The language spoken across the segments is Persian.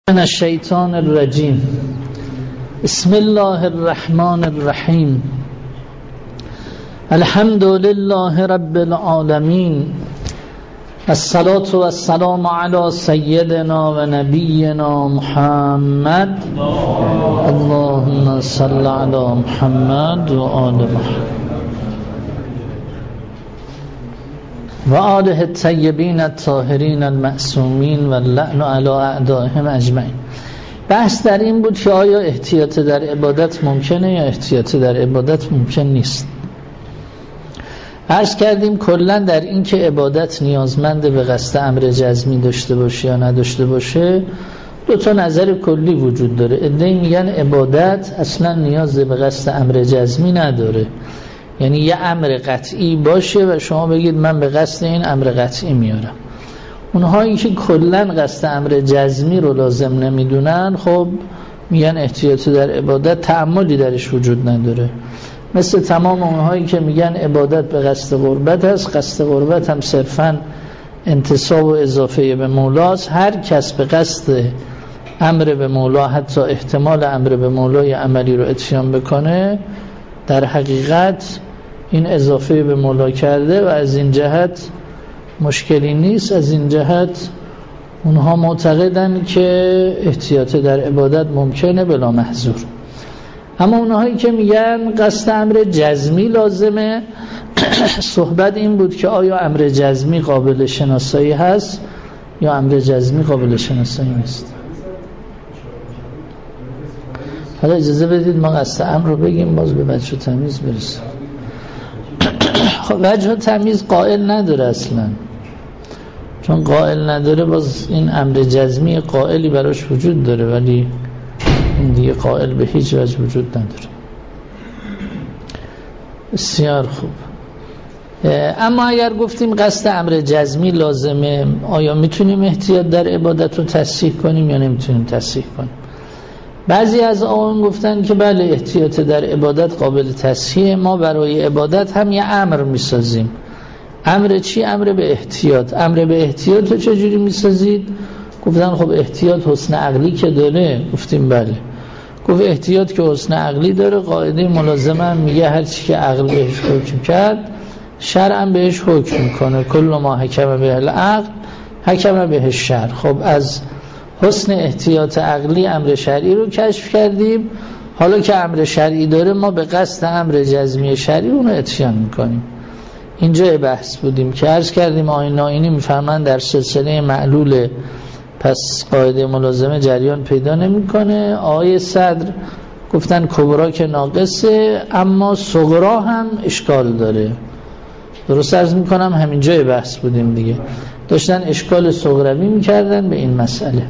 من الشیطان الرجیم. بسم الله الرحمن الرحیم. الحمد لله رب العالمین. الصلاة والسلام علی سیدنا و نبینا محمد. اللهم صل علی محمد و آل محمد و آله الطیبین الطاهرین المعصومین و اللعن علی اعدائهم اجمعین. بحث در این بود که آیا احتیاط در عبادت ممکنه یا احتیاط در عبادت ممکن نیست. عرض کردیم کلا در این که عبادت نیازمند به قصد امر جزمی داشته باشه یا نداشته باشه دو تا نظر کلی وجود داره. عده‌ای میگن عبادت اصلا نیاز به قصد امر جزمی نداره، یعنی یه امر قطعی باشه و شما بگید من به قصد این امر قطعی میارم. اونهایی که کلن قصد امر جزمی رو لازم نمیدونن خب میگن احتیاط در عبادت تأملی درش وجود نداره. مثل تمام اونهایی که میگن عبادت به قصد قربت هست، قصد قربت هم صرفاً انتساب و اضافه به مولاست. هر کس به قصد امر به مولا حتی احتمال امر به مولای عملی رو اتیان بکنه در حقیقت این اضافه به مولا کرده و از این جهت مشکلی نیست. از این جهت اونها معتقدن که احتیاط در عبادت ممکنه بلا محظور. اما اونهایی که میگن قصد امر جزمی لازمه، صحبت این بود که آیا امر جزمی قابل شناسایی هست یا امر جزمی قابل شناسایی نیست. حالا اجازه بدید ما قصد امر رو بگیم باز به وجه تمیز برسیم. خب وجه تمیز قائل نداره اصلا، چون قائل نداره باز این امر جزمی قائلی براش وجود داره ولی این دیگه قائل به هیچ وجه وجود نداره. بسیار خوب. اما اگر گفتیم قصد امر جزمی لازمه، آیا میتونیم احتیاط در عبادت رو تصحیح کنیم یا نمیتونیم تصحیح کنیم؟ بعضی از آقایان گفتن که بله احتیاط در عبادت قابل تصحیح. ما برای عبادت هم یه امر میسازیم. امر چی؟ امر به احتیاط. امر به احتیاط رو چجوری میسازید؟ گفتن خب احتیاط حسن عقلی که داره. گفتیم بله. گفت احتیاط که حسن عقلی داره قاعده ملازمه هم میگه هر چی که عقل بهش حکم کرد شرع هم بهش حکم میکنه. کل ما حکم به العقل حکم به شرع. خب از حسن احتیاط عقلی امر شرعی رو کشف کردیم. حالا که امر شرعی داره ما به قصد امر جزمی شرعی اون رو اتیان میکنیم. اینجا بحث بودیم که عرض کردیم آیین آیینی میفهمن در سلسله معلول، پس قاعده ملازمه جریان پیدا نمیکنه. آیه صدر گفتن کبرا که ناقصه اما صغرا هم اشکال داره. درست عرض میکنم همینجا بحث بودیم دیگه، داشتن اشکال صغروی میکردن به این مسئله.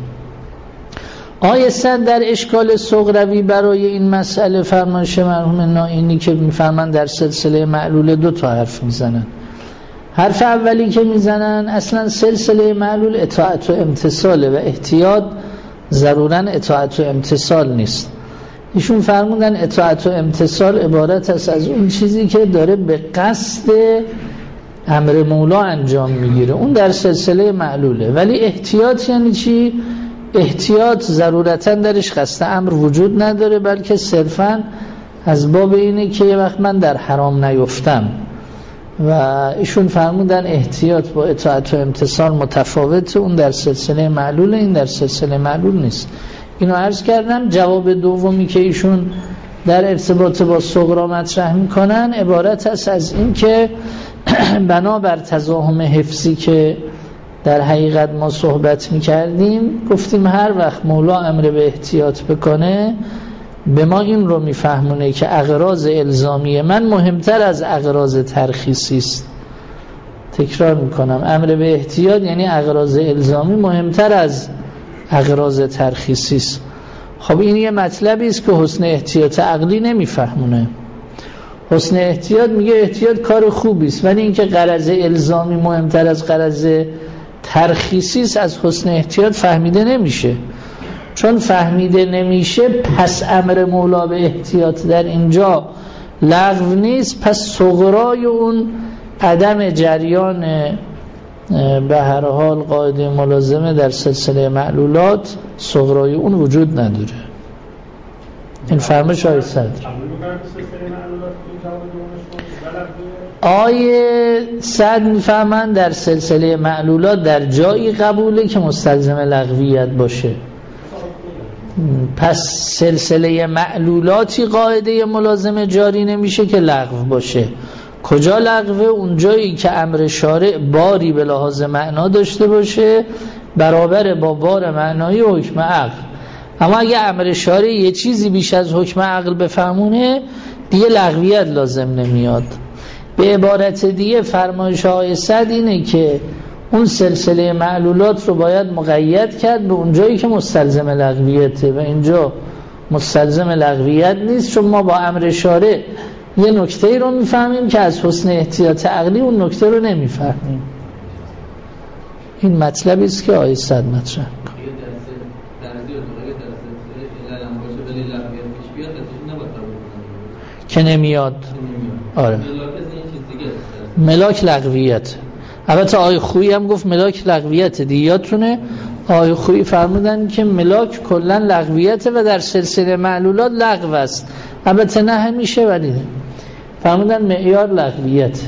آیه صد در اشکال صغروی برای این مسئله فرمایش مرحوم نائینی که میفهمن در سلسله معلول دو تا حرف میزنن. حرف اولی که میزنن اصلا سلسله معلول اطاعت و امتثاله و احتیاط ضروراً اطاعت و امتثال نیست. ایشون فرمودن اطاعت و امتثال عبارت است از اون چیزی که داره به قصد امر مولا انجام میگیره، اون در سلسله معلوله. ولی احتیاط یعنی چی؟ احتیاط ضرورتاً درش قصد امر وجود نداره، بلکه صرفاً از باب اینه که یه وقت من در حرام نیفتم. و ایشون فرمودن احتیاط با اطاعت و امتثال متفاوته، اون در سلسله معلوله، این در سلسله معلول نیست. اینو عرض کردم. جواب دومی که ایشون در ارتباط با صغرا مطرح میکنن عبارت است از این که بنابر تزاحم حفظی که در حقیقت ما صحبت میکردیم، گفتیم هر وقت مولا امر به احتیاط بکنه به ما این رو میفهمونه که اغراض الزامی من مهمتر از اغراض ترخیصی است. تکرار میکنم، امر به احتیاط یعنی اغراض الزامی مهمتر از اغراض ترخیصی است. خب این یه مطلبی است که حسن احتیاط عقلی نمیفهمونه. حسن احتیاط میگه احتیاط کار خوبی است، ولی اینکه غرض الزامی مهمتر از غرض ترخیصی است از حسن احتیاط فهمیده نمیشه. چون فهمیده نمیشه پس امر مولا به احتیاط در اینجا لغو نیست، پس صغرای اون عدم جریان به هر حال قاعده ملازمه در سلسله معلولات صغرای اون وجود نداره. این فرمایش آیه صدر. آیه صدر میفهمن در سلسله معلولات در جایی قبوله که مستلزم لغویت باشه. پس سلسله معلولاتی قاعده ملازم جاری نمیشه که لغو باشه. کجا لغوه؟ اون جایی که امر شارع باری به لحاظ معنا داشته باشه برابر با بار معنایی و حکم عقل. اما اگه امر شارع یه چیزی بیش از حکم عقل بفهمونه دیگه لغویت لازم نمیاد. به عبارت دیگه فرمایش آیه صد اینه که اون سلسله معلولات رو باید مقید کرد به اون جایی که مستلزم لغویته و اینجا مستلزم لغویت نیست، چون ما با امر شارع یه نکته رو میفهمیم که از حسن احتیاط عقلی اون نکته رو نمیفهمیم. این مطلبی است که آیه صد مطرح که نمیاد. آره ملاک لغویت. البته آیه خویی هم گفت ملاک لغویت دیگه، یادتونه آیه خویی فرمودن که ملاک کلا لغویته و در سلسله معلولات لغو است. البته نه همیشه، ولی فرمودن معیار لغویت.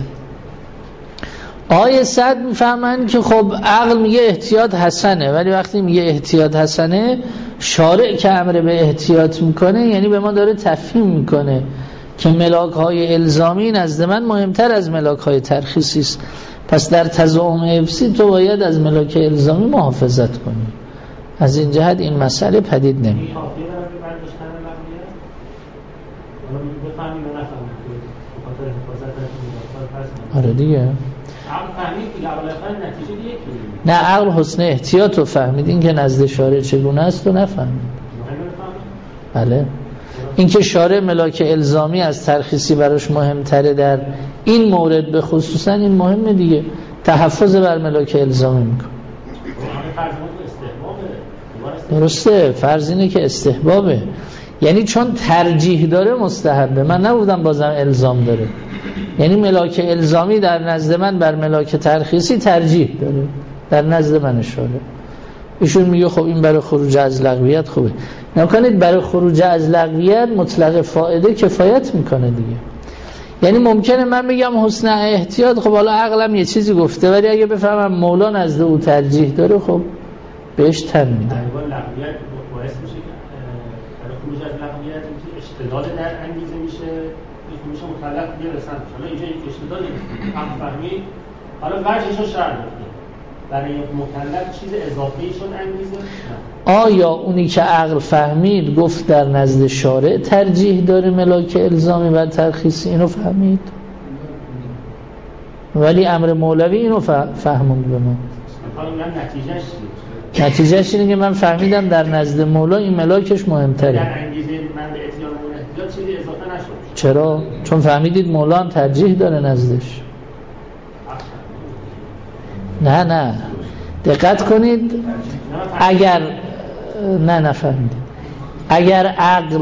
آیه صد میفهمن که خب عقل میگه احتیاط حسنه، ولی وقتی میگه احتیاط حسنه شارع که امر به احتیاط میکنه یعنی به ما داره تفهیم میکنه که ملاک های الزامی نزد من مهمتر از ملاک های ترخیصی است. پس در تضاعم حفظی تو باید از ملاک الزامی محافظت کنی. از این جهت این مسئله پدید نمیاد. آره دیگه. نه عقل حسن احتیاط رو فهمید، این که نزد شارع چگونه است رو نفهمید. بله این که شارع ملاک الزامی از ترخیصی براش مهمتره در این مورد به خصوصا، این مهمه دیگه، تحفظ بر ملاک الزامی میکنه. درسته، فرض اینه که استحبابه، یعنی چون ترجیح داره مستحبه. من نبودم بازم الزام داره، یعنی ملاک الزامی در نزد من بر ملاک ترخیصی ترجیح داره در نزد من شارع. ایشون میگه خب این برای خروج از لغویت خوبه. نکنید برای خروج از لغویت مطلق فائده کفایت میکنه دیگه. یعنی ممکنه من بگم حسن احتیاط، خب حالا عقلم یه چیزی گفته، ولی اگه بفهمم مولا نزد او ترجیح داره خب بهش تن میده. لغویت باعث میشه که برای خروج از لغویت اشتدال در انگیزه میشه، میشه مطلق برسن. حالا اینجا یک اشتدالی هم فهمید، حالا وجهش رو شرح بدید. برای مطلق چیز اضافه‌ای شد انگیزه؟ آیا اونی که عقل فهمید گفت در نزد شارع ترجیح داره ملاک الزامی و ترخیصی، اینو فهمید، ولی امر مولوی اینو فهموند به ما. نتیجهش اینه که من فهمیدم در نزد مولا این ملاکش مهمتره. در انگیزه من به اتیان اون احتیاط چیزی اضافه نشد. چرا؟ چون فهمیدید مولا هم ترجیح داره نزدش. نه دقت کنید، اگر نفهمیدید، اگر عقل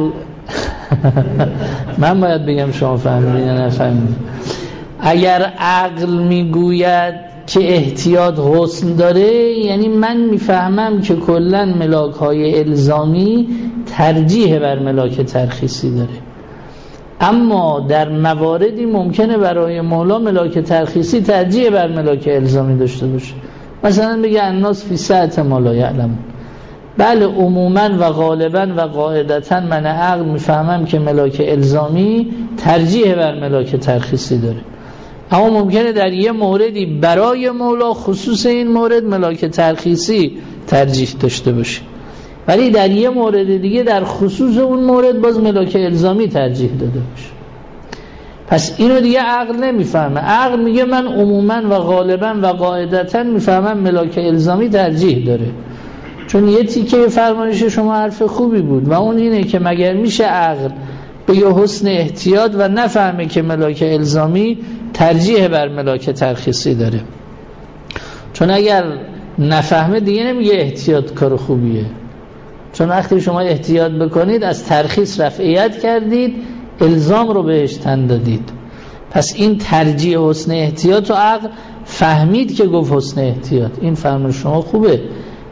من باید بگم شما فهمیدید یا نفهمیدید. اگر عقل میگوید که احتیاط حسن داره، یعنی من میفهمم که کلن ملاک های الزامی ترجیح بر ملاک ترخیصی داره، اما در مواردی ممکنه برای مولا ملاک ترخیصی ترجیح بر ملاک الزامی داشته باشه. مثلا بگه الناس فی سعة ما لا یعلمون. بله عموما و غالبا و قاعدتا من عقل میفهمم که ملاک الزامی ترجیح بر ملاک ترخیصی داره، اما ممکنه در یه موردی برای مولا خصوص این مورد ملاک ترخیصی ترجیح داشته باشه، ولی در یه مورد دیگه در خصوص اون مورد باز ملاک الزامی ترجیح داده باشه. پس اینو دیگه عقل نمیفهمه. عقل میگه من عموما و غالبا و قاعدتا میفهمم ملاک الزامی ترجیح داره. چون یه تیکه فرمایش شما حرف خوبی بود و اون اینه که مگر میشه عقل بگه حسن احتیاط و نفهمه که ملاک الزامی ترجیح بر ملاک ترخیصی داره. چون اگر نفهمه دیگه نمیگه احتیاط کار خوبیه، چون وقتی شما احتیاط بکنید از ترخیص رفعیت کردید، الزام رو بهش تن دادید. پس این ترجیح حسن احتیاط و عقل فهمید که گفت حسن احتیاط. این فرمان شما خوبه،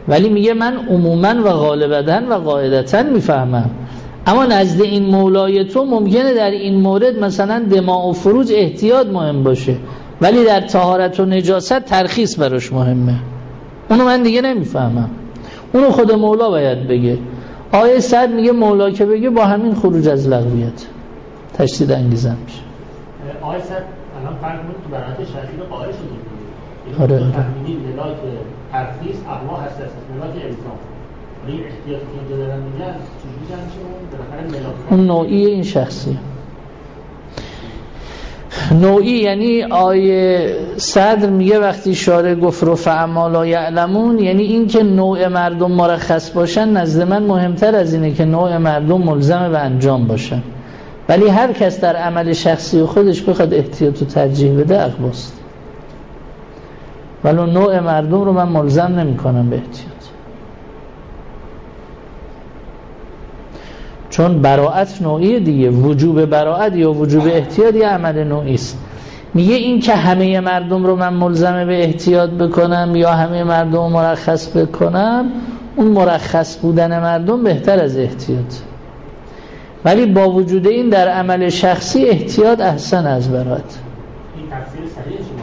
ولی میگه من عموما و غالبا و قاعدتا میفهمم، اما نزد این مولای تو ممکنه در این مورد مثلا دماء و فروج احتیاط مهم باشه، ولی در طهارت و نجاست ترخیص براش مهمه. اونو من دیگه نمیفهمم، اونو خود مولا باید بگه. آیه 100 میگه مولا که بگه با همین خروج از لغویت تشدید انگیزه میشه. آیه 100 الان فرق بود تو برات شرطی رو قائل شده. آره. فهمیدیم ملاک ترخیص اقوا هست از ملاک الزام. این احتیاطی که اینجا دارن میگن چجوری جمع میشه؟ بالاخره ملاک اون نوعی این شخصی. نوعی یعنی آیه صدر میگه وقتی شارع گفت رفع ما لا یعلمون، یعنی این که نوع مردم مرخص باشن نزد من مهمتر از اینه که نوع مردم ملزم به انجام باشن. ولی هر کس در عمل شخصی خودش بخواد احتیاط و ترجیح بده اقواست، ولو نوع مردم رو من ملزم نمی کنم به احتیاط، چون براءت نوعی دیگه. وجوب براءت یا وجوب احتیاط یه عمل نوعی است. میگه این که همه مردم رو من ملزم به احتیاط بکنم یا همه مردم رو مرخص بکنم، اون مرخص بودن مردم بهتر از احتیاط، ولی با وجود این در عمل شخصی احتیاط احسن از براءت. این تفسیر صحیح شما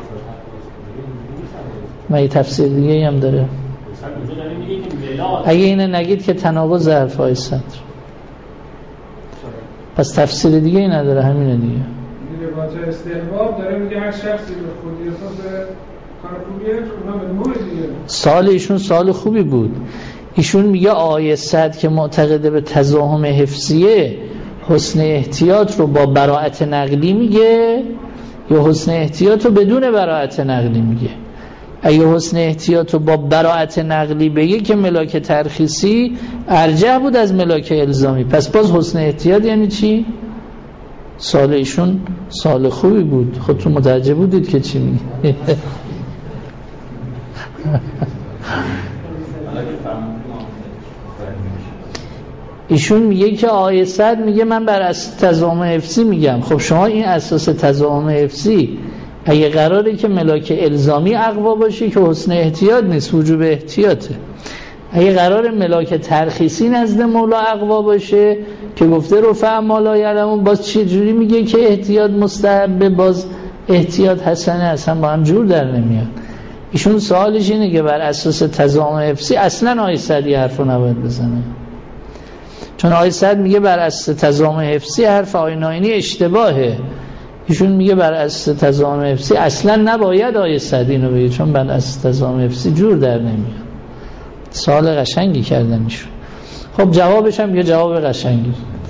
ما یه تفسیر دیگه هم داره. اگه اینه نگید که تناقض حرفای صدر، پس تفسیر دیگه ای نداره، همینه دیگه. واجه استحباب داره میگه هر شخصی به خودی احساس کار خوبیه، اونا به نوع دیگه. سوال ایشون سوال خوبی بود. ایشون میگه آیه 100 که معتقده به تزاحم حفظیه، حسن احتیاط رو با براءت نقلی میگه یا حسن احتیاط رو بدون براءت نقلی میگه؟ اگه حسن احتیاط رو با براءت نقلی بگه که ملاک ترخیصی ارجح بود از ملاک الزامی، پس باز حسن احتیاط یعنی چی؟ سوال ایشون سوال خوبی بود، خودتون متوجه بودید که چی میگه. ایشون میگه که آیه 100 میگه من بر اساس تزاحم حفظی میگم. خب شما این اساس تزاحم حفظی اگه قراره که ملاک الزامی اقوا باشه که حسن احتیاط نیست، وجوب احتیاطه، اگه قراره ملاک ترخیصی نزد مولا اقوا باشه که گفته رفع ما لا یعلمون، باز چه جوری میگه که احتیاط مستحبه، باز احتیاط حسنه، اصلا با هم جور در نمیاد. ایشون سوالش اینه که بر اساس تزاحم حفظی اصلا آیه 100 حرفو نباید بزنه، چون آیه 100 میگه بر اساس تزاحم حفظی حرف آیه 9 اشتباهه. ایشون میگه بر اساس تزاحم حفظی اصلا نباید آیه 100 اینو بگه، چون بر اساس تزاحم حفظی جور در نمیاد. سوال قشنگی کردن ایشون. خب جوابش هم یه جواب قشنگی.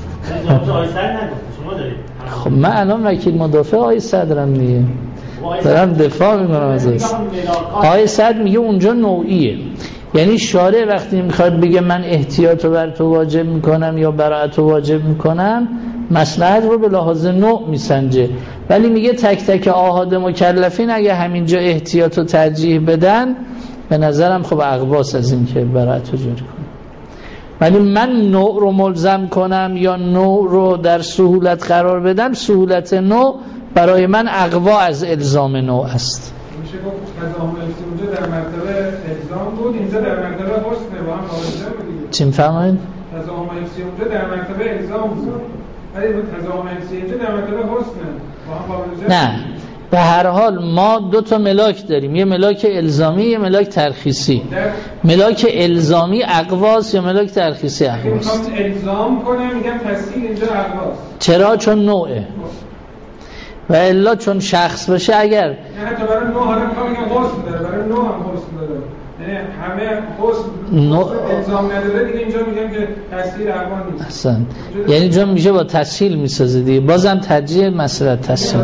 خب من الان وکیل مدافع آیه 100 دارم دیگه، دارم دفاع میکنم ازش. آیه 100 میگه اونجا نوعیه، یعنی شارع وقتی میخواد بگه من احتیاط رو بر تو واجب میکنم یا براءت رو واجب میکنم، مصلحت رو به لحاظ نوع میسنجه، ولی میگه تک تک آحاد مکلفین اگه همینجا احتیاط رو ترجیح بدن، به نظرم خب اقواس از این که براءت رو جاری کنم. ولی من نوع رو ملزم کنم یا نوع رو در سهولت قرار بدم، سهولت نوع برای من اقوا از الزام نوع است. میشه گفت تزاحم حفظی اونجا در مرتبه الزام بود، اینجا در مرتبه حسنه، با هم مواجه بودید. چی می‌فرمایید؟ تزاحم حفظی اونجا در مرتبه الزام بود، ولی تزاحم حفظی اینجا در مرتبه حسنه، با هم مواجه. نه، به هر حال ما دو تا ملاک داریم، یه ملاک الزامی، یه ملاک ترخیصی. ملاک الزامی اقواس یا ملاک ترخیصی اقواس؟ میخوام الزام کنم میگم تسهیل اینجا اقواس. چرا؟ چون نوعه. و الا چون شخص باشه اگر نه حتی برای نوع حالا میخوام میگم حسن داره، برای نوع هم حسن داره، یعنی همه حسن الزام نداره دیگه، اینجا میگم که تسهیل اقوا نیست اصلا، یعنی جا میشه با تسهیل میسازه دیگه، بازم ترجیح مسئله تسهیل.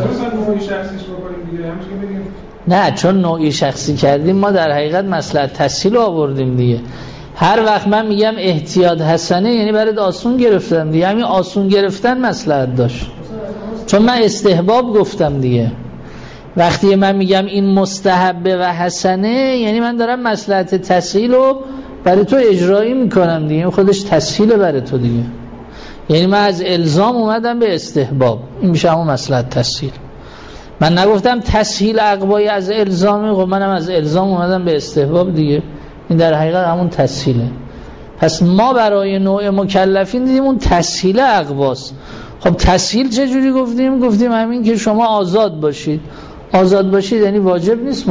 نه، چون نوعی شخصی کردیم ما در حقیقت مصلحت تسهیل رو آوردیم دیگه. هر وقت من میگم احتیاط حسنه یعنی برات آسون گرفتم دیگه، همین آسون گرفتن مصلحت داشت، چون من استحباب گفتم دیگه. وقتی من میگم این مستحبه و حسنه یعنی من دارم مصلحت تسهیل رو برای تو اجرایی میکنم دیگه، خودش تسهیل برای تو دیگه، یعنی من از الزام اومدم به استحباب، این میشه همون مصلحت تسهیل. من نگفتم تسهیل اقوای از الزامی، خب منم از الزام اومدم به استحباب دیگه، این در حقیقت همون تسهیله. پس ما برای نوع مکلفین دیدیم اون تسهیل اقواس. خب تسهیل چجوری گفتیم همین که شما آزاد باشید. آزاد باشید یعنی واجب نیست،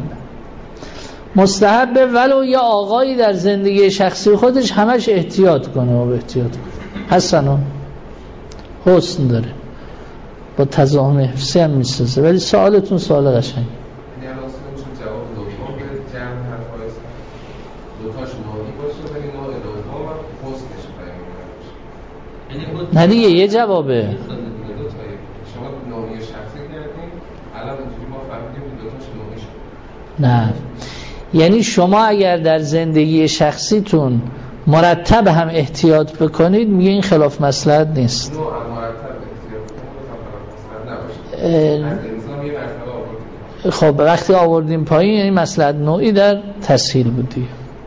مستحبه ولو یا آقایی در زندگی شخصی خودش همش احتیاط کنه و احتیاط کنه. حسنا حسن داره، با تضامن حفظی هم میسازه. ولی سوالتون سوال قشنگه. نه دیگه یه جوابه. شما نوعی شخصی کردیم الان اینجوری ما فهمیدیم که دوتاش نوعی شد. نه یعنی شما اگر در زندگی شخصیتون مرتب هم احتیاط بکنید میگه این خلاف مصلحت نیست. نوع مرتب احتیاط کنید از انظام یه مرتبه خب وقتی آوردیم پایین یعنی مصلحت نوعی در تسهیل بودی،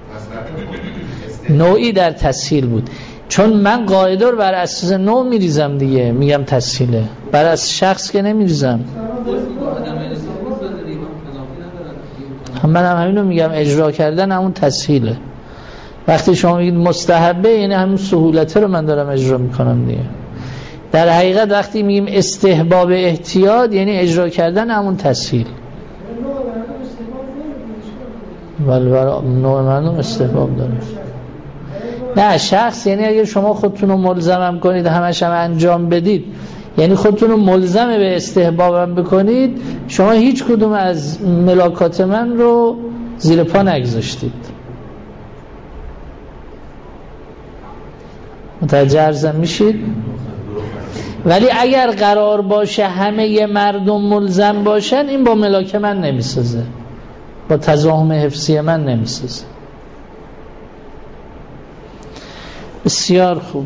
نوعی در تسهیل بود. چون من قاعده رو بر اساس نوع میریزم دیگه، میگم تسهیله، بر اساس شخص که نمیریزم. من هم همینو میگم، اجرا کردن همون تسهیله. وقتی شما میگید مستحبه یعنی همون سهولته رو من دارم اجرا میکنم دیگه. در حقیقت وقتی میگیم استحباب احتیاط یعنی اجرا کردن همون تسهیل. ولی برای نوع مردم استحباب داره. نه شخص یعنی اگر شما خودتون رو ملزمم کنید همش هم انجام بدید، یعنی خودتون رو ملزم به استحبابم بکنید، شما هیچ کدوم از ملاکات من رو زیر پا نگذاشتید. متوجه عرضم میشید؟ ولی اگر قرار باشه همه مردم ملزم باشن این با ملاک من نمیسازه، با تضامن حفظی من نمیسازه. بسیار خوب.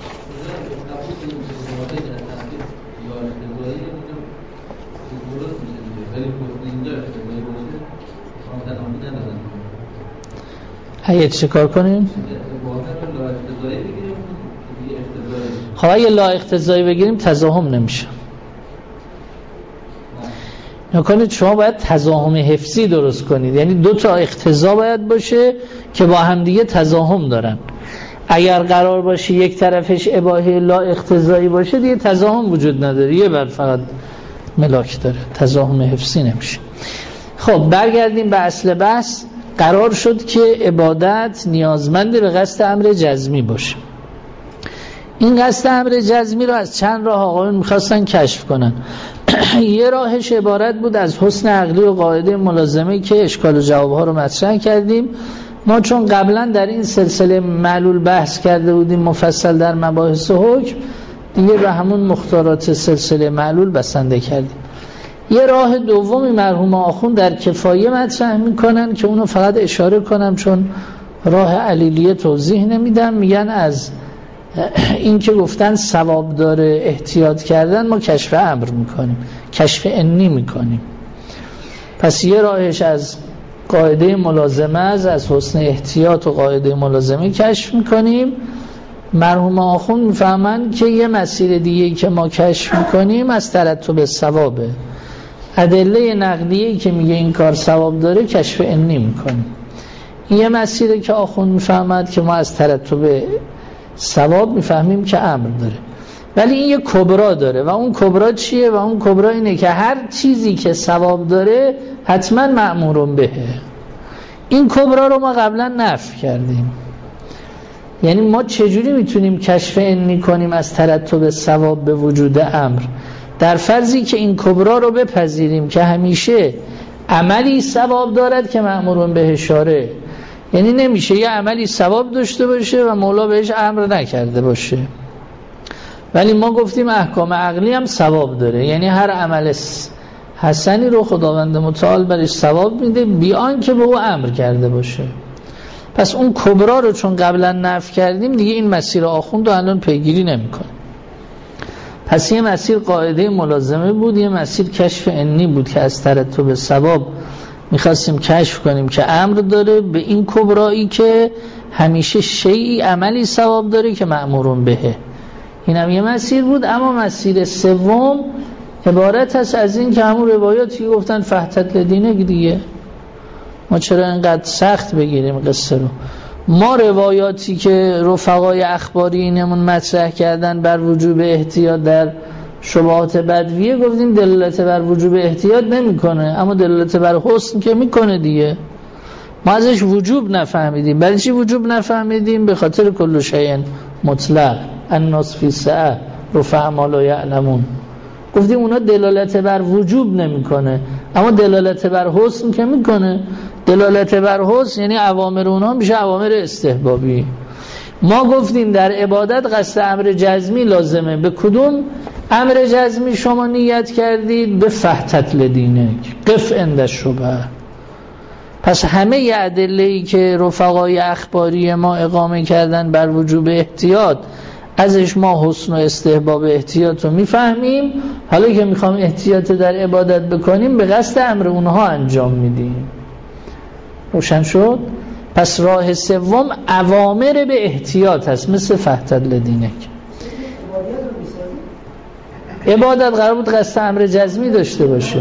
هیچ چه کار کنیم؟ خب اگه لا اقتضایی بگیریم تضاهم نمیشه. نکنید شما باید تضاهم حفظی درست کنید، یعنی دو تا اقتضا باید باشه که با هم دیگه تضاهم دارن. اگر قرار باشه یک طرفش اباحه لا اقتضایی باشه دیگه تضاهم وجود نداره، یه بر فقط ملاک داره، تضاهم حفظی نمیشه. خب برگردیم به اصل بحث. قرار شد که عبادت نیازمند به قصد امر جزمی باشه. این قصد امر جزمی رو از چند راه آقایون میخواستن کشف کنن. یه راهش عبارت بود از حسن عقلی و قاعده ملازمه که اشکال و جوابها رو مطرح کردیم. ما چون قبلا در این سلسله معلول بحث کرده بودیم مفصل در مباحث حکم، دیگه به همون مختارات سلسله معلول بسنده کردیم. یه راه دومی مرحوم آخوند در کفایه مطرح میکنن که اونو فقط اشاره کنم چون راه علیلیه توضیح نمیدم. میگن از این که گفتن ثواب داره احتیاط کردن، ما کشف امر میکنیم، کشف انی میکنیم. پس یه راهش از قاعده ملازمه از حسن احتیاط و قاعده ملازمه کشف میکنیم. مرحوم آخوند میفهمن که یه مسیر دیگه که ما کشف میکنیم از ترتب ثوابه. ادله نقلیه‌ای که میگه این کار ثواب داره کشف انی میکنیم. یه مسیره که آخوند میفهمد که ما از ترتب ثواب میفهمیم که امر داره. ولی این یه کبرا داره و اون کبرا چیه؟ و اون کبرا اینه که هر چیزی که ثواب داره حتما مأمورون بهه. این کبرا رو ما قبلا نفی کردیم. یعنی ما چجوری میتونیم کشف انی کنیم از ترتب ثواب به وجود امر؟ در فرضی که این کبرا رو بپذیریم که همیشه عملی ثواب دارد که مأمورون به اشاره، یعنی نمیشه یه عملی ثواب داشته باشه و مولا بهش امر نکرده باشه. ولی ما گفتیم احکام عقلی هم ثواب داره، یعنی هر عمل حسنی رو خداوند متعال برش ثواب میده بیان که به او امر کرده باشه. پس اون کبرا رو چون قبلا نفی کردیم دیگه این مسیر آخوند رو الان پیگیری نمی‌کنه. پس یه مسیر قاعده ملازمه بود، یه مسیر کشف انی بود که از ترتب ثواب میخواستیم کشف کنیم که امر داره به این کبرایی که همیشه شیئی عملی ثواب داره که مأمورون بهه. این هم یه مسیر بود. اما مسیر سوم عبارت هست از این که همون روایاتی گفتن فحتت لدینه دیگه، ما چرا اینقدر سخت بگیریم قصه رو؟ ما روایاتی که رفقای اخباری اینمون مطرح کردن بر وجوب احتیاط در شبهات بدویه گفتیم دلالت بر وجوب احتیاط نمیکنه، اما دلالت بر حسن که میکنه دیگه. ما ازش وجوب نفهمیدیم. برای چی وجوب نفهمیدیم؟ به خاطر کل شیء مطلق الناس فی سعه رفع ما لا یعلمون. گفتیم اونا دلالت بر وجوب نمیکنه، اما دلالت بر حسن که میکنه. دلالت بر حسن یعنی اوامر اونها میشه اوامر استحبابی. ما گفتیم در عبادت قصد امر جزمی لازمه. به کدوم امر جزمی شما نیت کردید؟ به فحتت لدینک قف عند الشبهه. پس همه ادله‌ای که رفقای اخباری ما اقامه کردن بر وجوب احتیاط، ازش ما حسن و استحباب احتیاط رو میفهمیم. حالا که میخوام احتیاط در عبادت بکنیم به قصد امر اونها انجام میدیم. روشن شد؟ پس راه سوم اوامر به احتیاط هست، مثل فحتت لدینک. عبادت قرار بود قصد امر جزمی داشته باشه،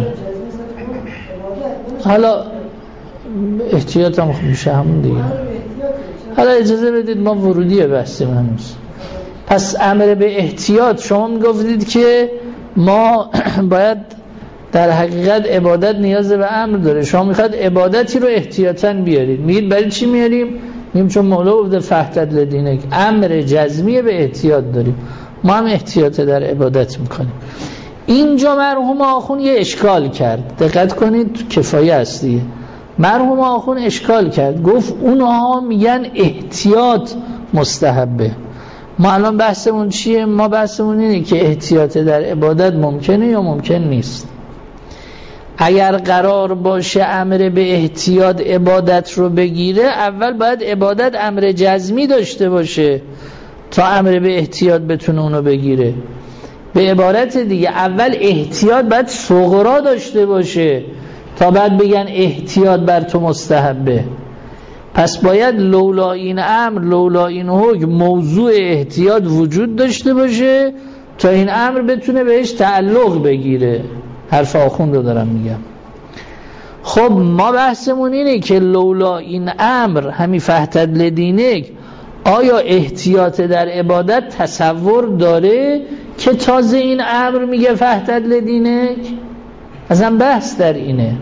حالا احتیاط هم میشه همون دیگه. حالا اجازه بدید ما ورودی بحثیم هنوز. پس امر به احتیاط، شما میگفتید که ما باید در حقیقت عبادت نیاز به امر داره، شما میخواد عبادتی رو احتیاطاً بیارید. میگید برای چی میاریم؟ میگیم چون مولا گفته فحتت لدینک، امر جزمی به احتیاط داریم، ما هم احتیاط در عبادت میکنیم. اینجا مرحوم آخون یه اشکال کرد، دقت کنید تو کفایه است دیگه. مرحوم آخون اشکال کرد، گفت اونها میگن احتیاط مستحبه. ما الان بحثمون چیه؟ ما بحثمون اینه که احتیاط در عبادت ممکنه یا ممکن نیست. اگر قرار باشه امر به احتیاط عبادت رو بگیره، اول باید عبادت امر جزمی داشته باشه تا امر به احتیاط بتونه اونو بگیره. به عبارت دیگه اول احتیاط باید صغرا داشته باشه تا بعد بگن احتیاط بر تو مستحبه. پس باید لولا این امر لولا این حکم موضوع احتیاط وجود داشته باشه تا این امر بتونه بهش تعلق بگیره. حرف آخوند رو دارم میگم. خب ما بحثمون اینه که لولا این امر همین فحتت لدینک، آیا احتیاط در عبادت تصور داره که تازه این امر میگه فحتت لدینک؟ اصلا بحث در اینه.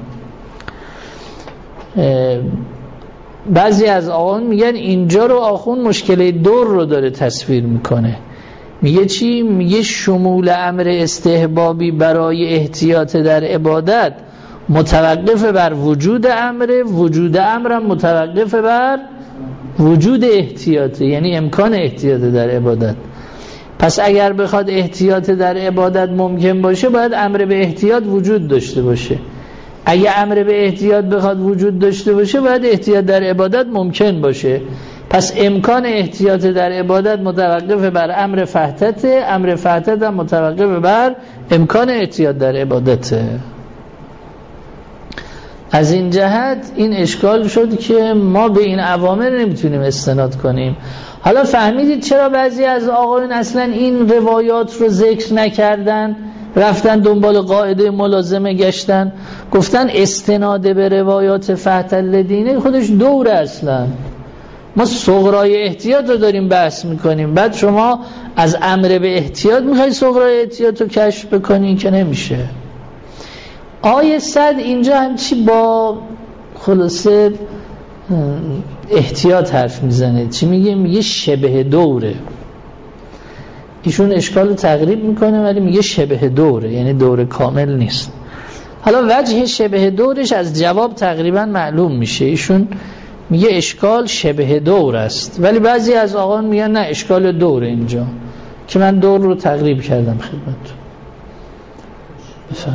بعضی از آقایان میگن اینجا رو آخون مشکل دور رو داره تصویر میکنه. میگه چی؟ میگه شمول امر استحبابی برای احتیاط در عبادت متوقف بر وجود امر، وجود امرم متوقف بر وجود احتیاط، یعنی امکان احتیاط در عبادت. پس اگر بخواد احتیاط در عبادت ممکن باشه باید امر به احتیاط وجود داشته باشه. اگه امر به احتیاط بخواد وجود داشته باشه باید احتیاط در عبادت ممکن باشه. پس امکان احتیاط در عبادت متوقف بر امر فحتت، امر فحتت هم متوقف بر امکان احتیاط در عبادته. از این جهت این اشکال شد که ما به این اوامر نمیتونیم استناد کنیم. حالا فهمیدید چرا بعضی از آقایون اصلا این روایات رو ذکر نکردن، رفتن دنبال قاعده ملازمه گشتن، گفتن استناد به روایات فحتت لدینک خودش دوره. اصلا ما صغرای احتیاط رو داریم بحث میکنیم، بعد شما از امر به احتیاط میخوای صغرای احتیاط رو کشف بکنی که نمیشه. آیه 100 اینجا هم چی با خلاصه احتیاط حرف میزنه؟ چی میگه؟ میگه شبه دوره. ایشون اشکال رو تقریب میکنه ولی میگه شبه دوره، یعنی دوره کامل نیست. حالا وجه شبه دورش از جواب تقریبا معلوم میشه. ایشون میگه اشکال شبه دور است، ولی بعضی از آقایان میگن نه اشکال دوره اینجا، که من دور رو تقریب کردم خدمتتون. بفهم.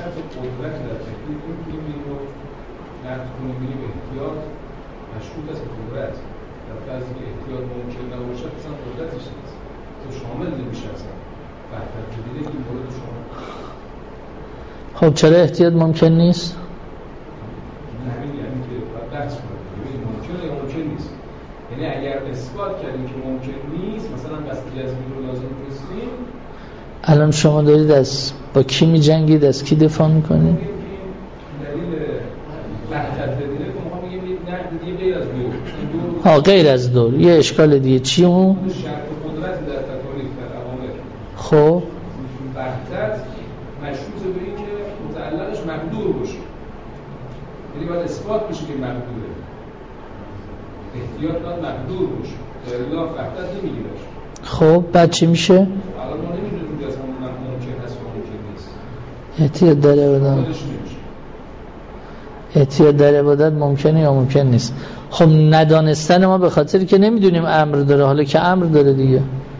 خب چرا احتیاط ممکن نیست؟ یعنی اگر اثبات کردیم که ممکن نیست، مثلا قصد جزمی رو لازم نیستیم، الان شما دارید از با کی می جنگید؟ از کی دفاع میکنید؟ دلیل فحتت لدینک رو میخوام بگم غیر از دور. یه اشکال دیگه چی اون؟ شرط قدرت در تکالیف در اوامر. خب وحدت مشروط به این که متعلقش مقدور باشه، یعنی باید اثبات بشه که مقدوره، احتیاط باید مقدور باشه، در الا وحدت نمیگیرش. خب بعد چی میشه؟ الان ما نمیدونیم که اصلا ممکن هست و ممکن نیست. احتیاط در عبادت، احتیاط در عبادت ممکنه یا ممکن نیست. خب ندانستن ما به خاطر که نمیدونیم امر داره، حالا که امر داره دیگه.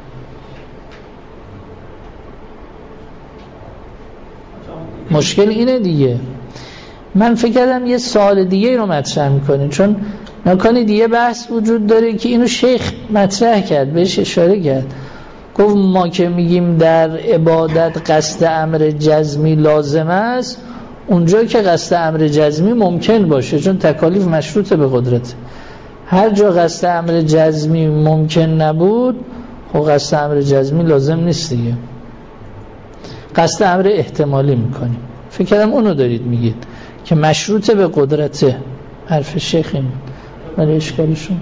مشکل اینه دیگه. من فکر کردم یه سوال دیگه رو مطرح میکنین، چون نکنید یه بحث وجود داره که اینو شیخ مطرح کرد، بهش اشاره کرد، گفت ما که میگیم در عبادت قصد امر جزمی لازم است، اونجا که قصد امر جزمی ممکن باشه، چون تکالیف مشروطه به قدرت. هر جا قصد امر جزمی ممکن نبود، خب قصد امر جزمی لازم نیست دیگه، قصد امر احتمالی میکنیم. فکر کردم اونو دارید میگید که مشروطه به قدرته. حرف شیخ این ولی اشکالشون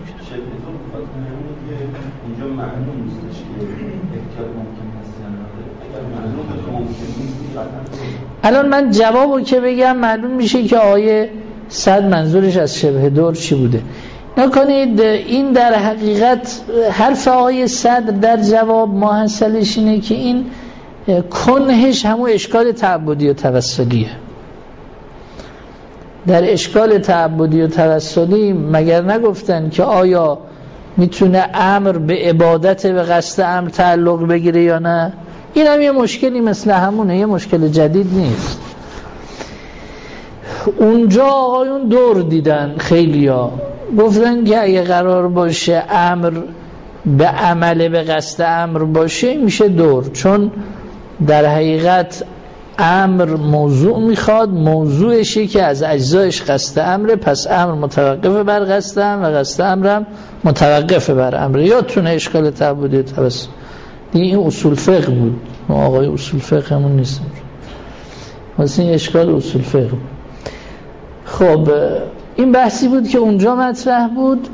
اینجا معلوم نیستش که احتیاط ممکن هست یا نه. اگر معلوم باشه ممکن نیست، الان من جوابو که بگم معلوم میشه که آیه 100 منظورش از شبه دور چی بوده. نکنید این در حقیقت حرف آیه 100 در جواب ماحصلش اینه که این کنهش همون اشکال تعبدی و توسلیه. در اشکال تعبدی و توسلی مگر نگفتن که آیا میتونه امر به عبادت به قصد امر تعلق بگیره یا نه؟ این هم یه مشکلی مثل همونه، یه مشکل جدید نیست. اونجا آقایون دور دیدن، خیلیا گفتن که اگه قرار باشه امر به عمل به قصد امر باشه میشه دور، چون در حقیقت امر موضوع میخواد، موضوعشه که از اجزایش قصد امره، پس امر متوقف بر قصد امر و قصد امرم متوقف بر امر. یادتونه اشکال تعبدی توسل این اصول فقه بود، ما آقای اصول فقه همون نیستیم، واسه این اشکال اصول فقه بود. خب این بحثی بود که اونجا مطرح بود.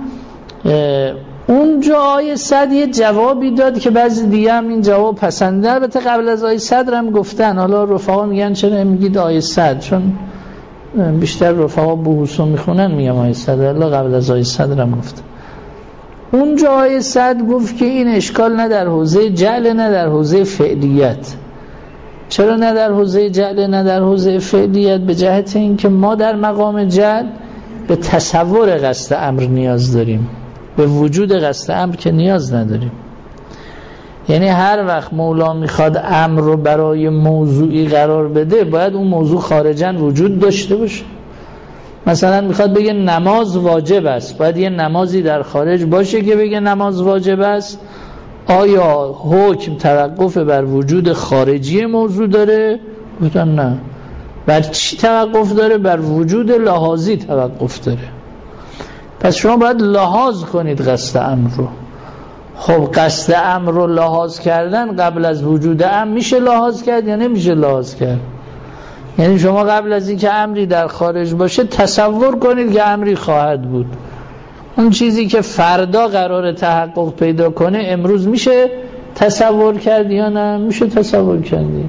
اونجا آیه 100 یه جوابی داد که بعضی دیگه هم این جواب پسنده. البته قبل از آیه 100 هم گفتن، حالا رفقا میگن چرا میگید آیه 100، چون بیشتر رفقا بحوثو میخونن میگم آیه 100، الله قبل از آیه 100 هم گفتن. اونجا آیه 100 گفت که این اشکال نه در حوزه جعل نه در حوزه فعلیت. چرا نه در حوزه جعل نه در حوزه فعلیت؟ به جهت این که ما در مقام جعل به تصور قصد امر نیاز داریم، به وجود قصد امر که نیاز نداریم. یعنی هر وقت مولا میخواد امر رو برای موضوعی قرار بده، باید اون موضوع خارجاً وجود داشته باشه. مثلا میخواد بگه نماز واجب است، باید یه نمازی در خارج باشه که بگه نماز واجب است. آیا حکم توقف بر وجود خارجی موضوع داره؟ گفتن نه. بر چی توقف داره؟ بر وجود لحاظی توقف داره. پس شما باید لحاظ کنید قصد امر رو. خب قصد امر رو لحاظ کردن قبل از وجود امر میشه لحاظ کرد یا نمیشه لحاظ کرد؟ یعنی شما قبل از اینکه امری در خارج باشه تصور کنید که امری خواهد بود. اون چیزی که فردا قرار تحقق پیدا کنه امروز میشه تصور کرد یا نه؟ میشه تصور کردی.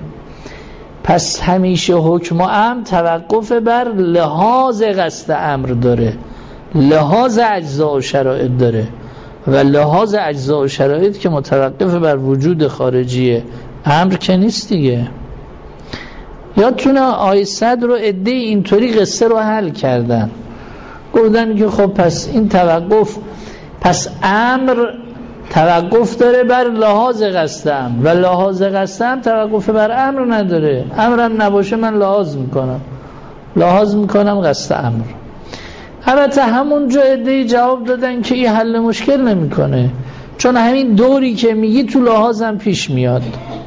پس همیشه حکم و امر توقف بر لحاظ قصد امر داره، لحاظ اجزا و شرایط داره، و لحاظ اجزا و شرایط که متوقف بر وجود خارجی امر که نیست دیگه. یادتونه آیه 100 رو عده اینطوری قصه رو حل کردن، گفتن که خب پس این توقف، پس امر توقف داره بر لحاظ قصد امر و لحاظ قصد امر توقف بر امر نداره. امرم نباشه من لحاظ میکنم قصد امر. البته همونجا عده‌ای جواب دادن که این حل مشکل نمیکنه، چون همین دوری که میگی تو لحاظم پیش میاد.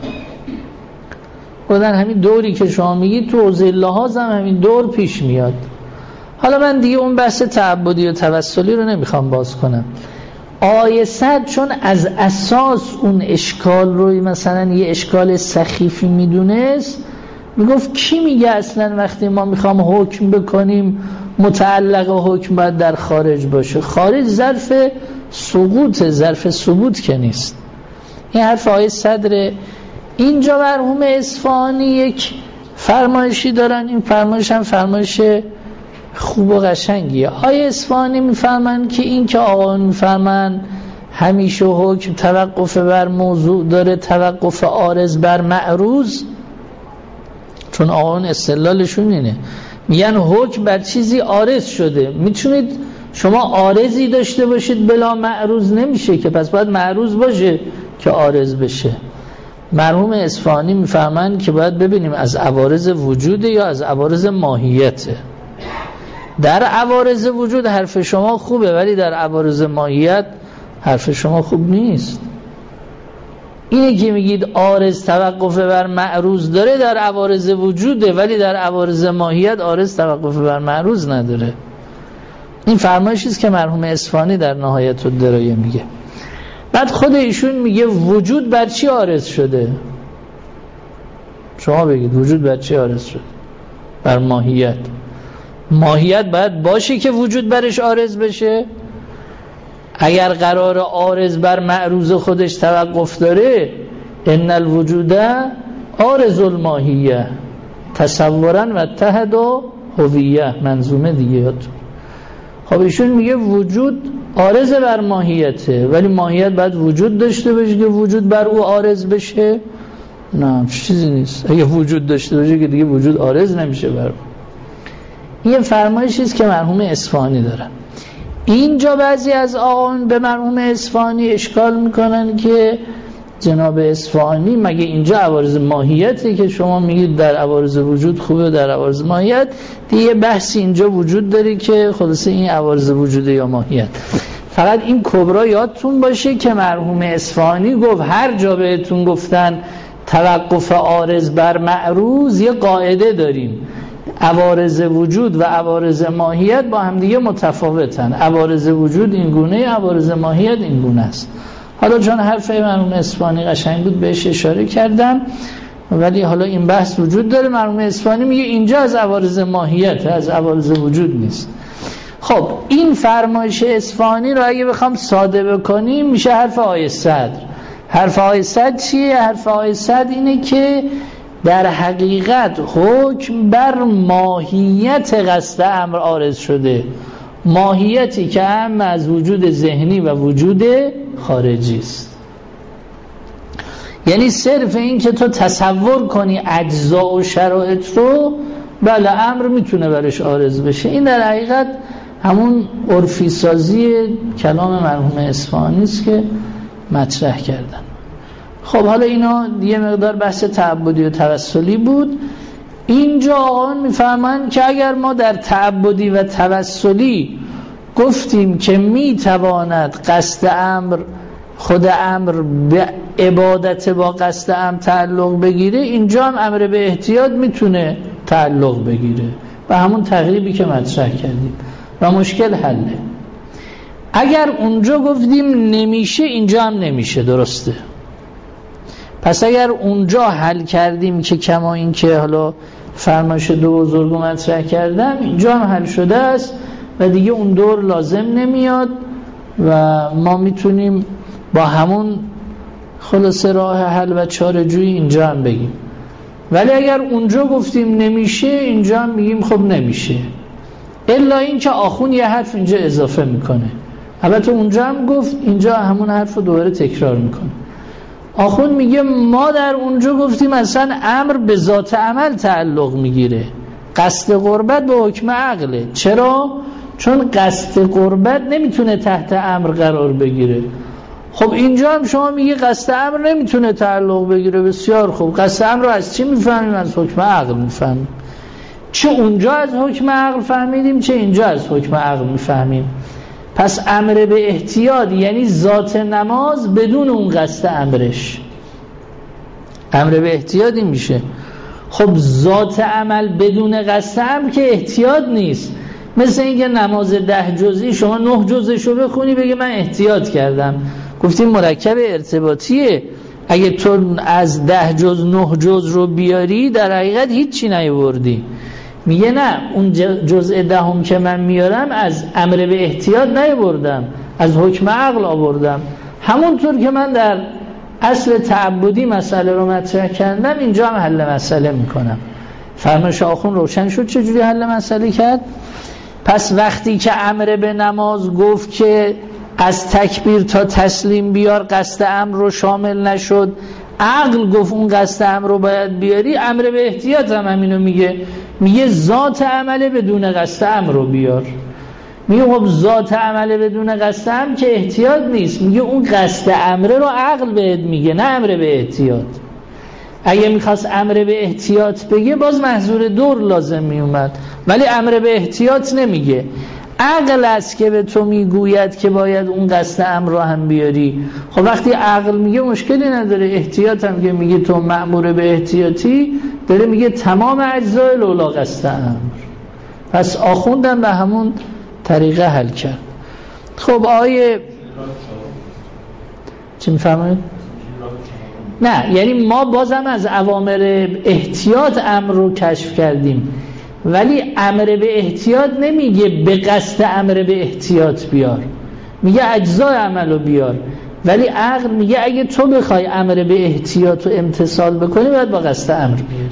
گفتن همین دوری که شما میگی تو حوزه لحاظم همین دور پیش میاد. حالا من دیگه اون بحث تعبدی و توسلی رو نمیخوام باز کنم. آیه 100 چون از اساس اون اشکال رو مثلا یه اشکال سخیفی میدونست، میگفت کی میگه اصلا وقتی ما میخوام حکم بکنیم متعلق حکم باید در خارج باشه. خارج ظرف سقوط، ظرف ثبوت که نیست. این حرف آیه صدر. اینجا مرحوم اصفهانی یک فرمایشی دارن، این فرمایش هم فرمایش خوب و قشنگیه. آیه اصفهانی میفرمن که این که آقایون میفرمن همیشه حکم توقف بر موضوع داره، توقف عارض بر معروض، چون آقایون استدلالشون اینه، میگن حکم بر چیزی عارض شده. میتونید شما عارضی داشته باشید بلا معروض نمیشه که، پس باید معروض باشه که عارض بشه. مرحوم اصفهانی میفهمن که باید ببینیم از عوارض وجوده یا از عوارض ماهیته. در عوارض وجود حرف شما خوبه، ولی در عوارض ماهیت حرف شما خوب نیست. اینه که میگید عارض توقف بر معروض داره در عوارض وجوده، ولی در عوارض ماهیت عارض توقف بر معروض نداره. این فرمایشی است که مرحوم اصفهانی در نهایت الدرايه میگه. بعد خود ایشون میگه وجود بر چی عارض شده؟ شما بگید وجود بر چی عارض شده؟ بر ماهیت. ماهیت باید باشه که وجود برش عارض بشه. اگر قرار عارض بر معروض خودش توقف داره، ان الوجود عارض الماهیه تصورا و اتحد و هویه، منظومه دیگه. خب ایشون میگه وجود عارض بر ماهیته، ولی ماهیت باید وجود داشته باشه که وجود بر او عارض بشه. نه چیزی نیست. اگه وجود داشته باشه که دیگه وجود عارض نمیشه بر او. این فرمایشی است که مرحوم اصفهانی دارن. اینجا بعضی از آقایون به مرحوم اصفهانی اشکال میکنن که جناب اصفهانی مگه اینجا عوارض ماهیته که شما میگید در عوارض وجود خوبه، در عوارض ماهیت دیگه بحثی اینجا وجود داره که خلاصه این عوارض وجوده یا ماهیت. فقط این کبرا یادتون باشه که مرحوم اصفهانی گفت هر جا بهتون گفتن توقف عارض بر معروض، یه قاعده داریم، عوارض وجود و عوارض ماهیت با هم دیگه متفاوتن. عوارض وجود این گونه، عوارض ماهیت این گونه است. حالا چون حرف مرحوم اصفهانی قشنگ بود بهش اشاره کردم، ولی حالا این بحث وجود داره. مرحوم اصفهانی میگه اینجا از عوارض ماهیت، از عوارض وجود نیست. خب این فرمایش اصفهانی رو اگه بخوام ساده بکنیم میشه حرف آیه صدر. حرف آیه صدر چیه؟ حرف آیه صدر اینه که در حقیقت حکم بر ماهیت قصد امر عارض شده، ماهیتی که هم از وجود ذهنی و وجود خارجی است. یعنی صرف این که تو تصور کنی اجزا و شرایط رو، بله امر میتونه برش عارض بشه. این در حقیقت همون عرفی سازی کلام مرحوم اصفهانی است که مطرح کردن. خب حالا اینا یه مقدار بحث تعبدی و توسلی بود. اینجا آقایان میفهمن که اگر ما در تعبدی و توسلی گفتیم که میتواند قصد امر، خود امر به عبادت با قصد امر تعلق بگیره، اینجا هم امر به احتیاط میتونه تعلق بگیره و همون تقریبی که مطرح کردیم و مشکل حله. اگر اونجا گفتیم نمیشه، اینجا هم نمیشه. درسته؟ پس اگر اونجا حل کردیم که کما این که حالا فرمایش دو بزرگو مطرح کردم، اینجا هم حل شده است و دیگه اون دور لازم نمیاد و ما میتونیم با همون خلاصه راه حل و چاره‌جویی اینجا هم بگیم. ولی اگر اونجا گفتیم نمیشه، اینجا هم میگیم خب نمیشه، الا این که آخون یه حرف اینجا اضافه میکنه. البته اونجا هم گفت، اینجا همون حرف رو دوباره تکرار میکنه. آخون میگه ما در اونجا گفتیم اصلا امر به ذات عمل تعلق میگیره، قصد قربت به حکم عقله. چرا؟ چون قصد قربت نمیتونه تحت امر قرار بگیره. خب اینجا هم شما میگه قصد امر نمیتونه تعلق بگیره. بسیار خوب، قصد امر رو از چی میفهمیم؟ از حکم عقل میفهمیم. چه اونجا از حکم عقل فهمیدیم، چه اینجا از حکم عقل میفهمیم. پس امر به احتیاط یعنی ذات نماز بدون اون قصد امرش، امر به احتیاطی میشه. خب ذات عمل بدون قصد امر که احتیاط نیست. مثل اینکه نماز 10 جزئی شما 9 جزشو بخونی بگه من احتیاط کردم. گفتیم مرکب ارتباطیه. اگه تو از 10 جز 9 جز رو بیاری در حقیقت هیچی نیاوردی. میگه نه، اون جزء دهم که من میارم از امر به احتیاط نیاوردم، از حکم عقل آوردم. همونطور که من در اصل تعبدی مسئله رو مطرح کردم اینجا هم حل مسئله میکنم. فرمایش آخوند روشن شد چجوری حل مسئله کرد؟ پس وقتی که امر به نماز گفت که از تکبیر تا تسلیم بیار، قصد امر رو شامل نشد، عقل گفت اون قصد امر رو باید بیاری، امر به احتیاط هم همینو میگه ذات عمله بدون قصد امر رو بیار. میگه خب ذات عمله بدون قصد امر که احتیاط نیست، میگه اون قصد امر رو عقل بهت میگه، نه امر به احتیاط. اگه میخواست امر به احتیاط بگه باز محظور دور لازم میومد، ولی امر به احتیاط نمیگه. عقل است که به تو میگوید که باید اون قصد امر رو هم بیاری. خب وقتی عقل میگه مشکلی نداره، احتیاط هم که میگه تو مأمور به احتیاطی، داره میگه تمام اجزای لولا قصد امر. پس آخوندم به همون طریقه حل کرد. خب آیه چی میفرمایید؟ نه، یعنی ما بازم از اوامر احتیاط امر رو کشف کردیم، ولی امر به احتیاط نمیگه به قصد امر به احتیاط بیار، میگه اجزای عمل رو بیار. ولی عقل میگه اگه تو بخوای امر به احتیاط رو امتثال بکنی باید با قصد امر بیاری.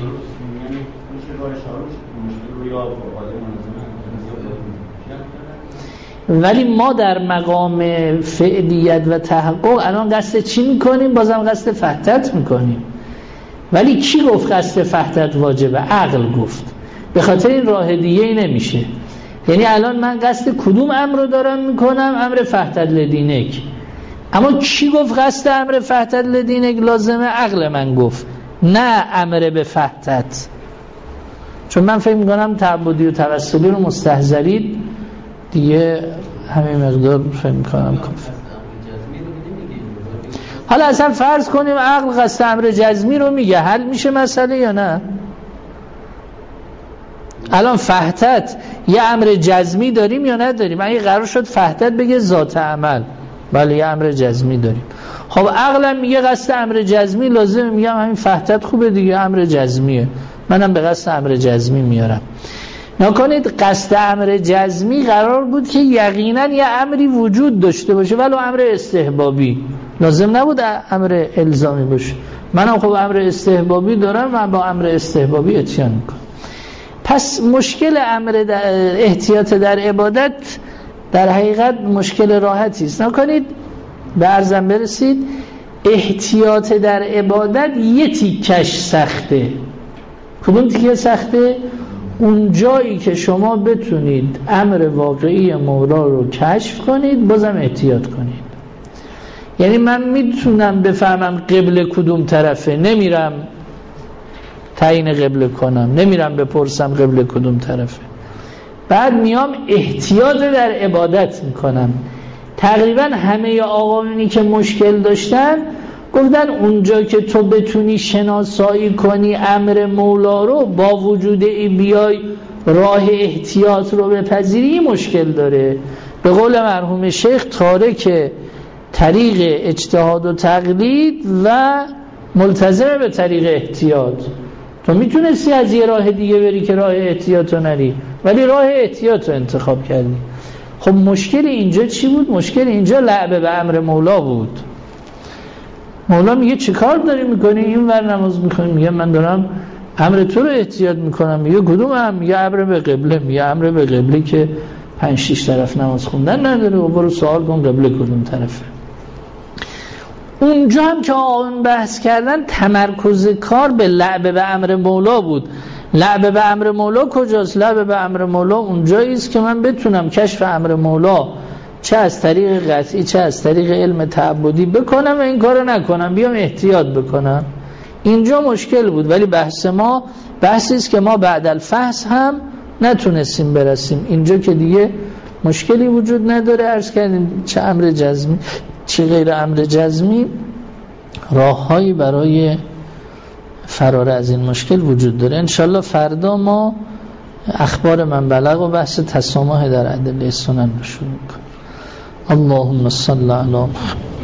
ولی ما در مقام فعلیت و تحقق الان قصد چی میکنیم؟ بازم قصد فحتت میکنیم. ولی کی گفت قصد فحتت واجبه؟ عقل گفت. به خاطر این راه دیگه ای نمیشه. یعنی الان من قصد کدوم امر رو دارم میکنم؟ امر فحتت لدینک. اما کی گفت قصد امر فحتت لدینک لازمه؟ عقل من گفت، نه امر به فحتت. چون من فکر میکنم تعبدی و توسلی رو مستحضرید دیگه، همین مقدار فکر میکنم کافیه. حالا اصلا فرض کنیم عقل قصد امر جزمی رو میگه، حل میشه مسئله یا نه؟ الان فحتت یه امر جزمی داریم یا نداریم؟ اگه قرار شد فحتت بگه ذات عمل، بله یه امر جزمی داریم. خب عقلم میگه قصد امر جزمی لازمه، میگم همین فحتت خوبه دیگه، امر جزمیه، منم به قصد امر جزمی میارم. نکنید قصد امر جزمی قرار بود که یقینا یه امری وجود داشته باشه، ولو امر استحبابی، لازم نبود امر الزامی باشه. منم خب امر استحبابی دارم و با امر استحبابی اتیان میکنم. پس مشکل امر احتیاط در عبادت در حقیقت مشکل راحتی است. نکنید به عرضم برسید احتیاط در عبادت یه تیکش سخته. کدوم تیکه سخته؟ اون جایی که شما بتونید امر واقعی مولا رو کشف کنید بازم احتیاط کنید. یعنی من میتونم بفهمم قبله کدوم طرفه، نمیرم تعیین قبله کنم، نمیرم بپرسم قبله کدوم طرفه، بعد میام احتیاط در عبادت میکنم. تقریبا همه آقایونی که مشکل داشتن گفتن اونجا که تو بتونی شناسایی کنی امر مولا رو، با وجود این بیای راه احتیاط رو بپذیری، مشکل داره. به قول مرحوم شیخ تارک طریق اجتهاد و تقلید و ملتزم به طریق احتیاط. تو میتونستی از یه راه دیگه بری که راه احتیاط رو نری، ولی راه احتیاط رو انتخاب کردی. خب مشکل اینجا چی بود؟ مشکل اینجا لعبه به امر مولا بود. مولا میگه چه کار داری میکنی؟ این ور نماز میخونی، میگه من دارم امر تو رو احتیاط میکنم. میگه کدوم امر؟ میگه امر به قبله. میگه امر به قبله که 5-6 طرف نماز خوندن نداره و برو سوال کن قبله کدوم طرفه. اونجا هم که آن بحث کردن تمرکز کار به لعبه به امر مولا بود. لعبه به امر مولا کجاست؟ لعبه به امر مولا اونجایی است که من بتونم کشف امر مولا چه از طریق قطعی چه از طریق علم تعبدی بکنم و این کارو نکنم، بیام احتیاط بکنم. اینجا مشکل بود. ولی بحث ما بحثی است که ما بعد الفحص هم نتونستیم برسیم. اینجا که دیگه مشکلی وجود نداره. عرض کردیم چه امر جزمی چه غیر امر جزمی راههایی برای فرار از این مشکل وجود داره. انشالله فردا ما اخبار من بلغ و بحث تسامح در ادله سنن رو شروع کنیم. اللهم صل علی محمد.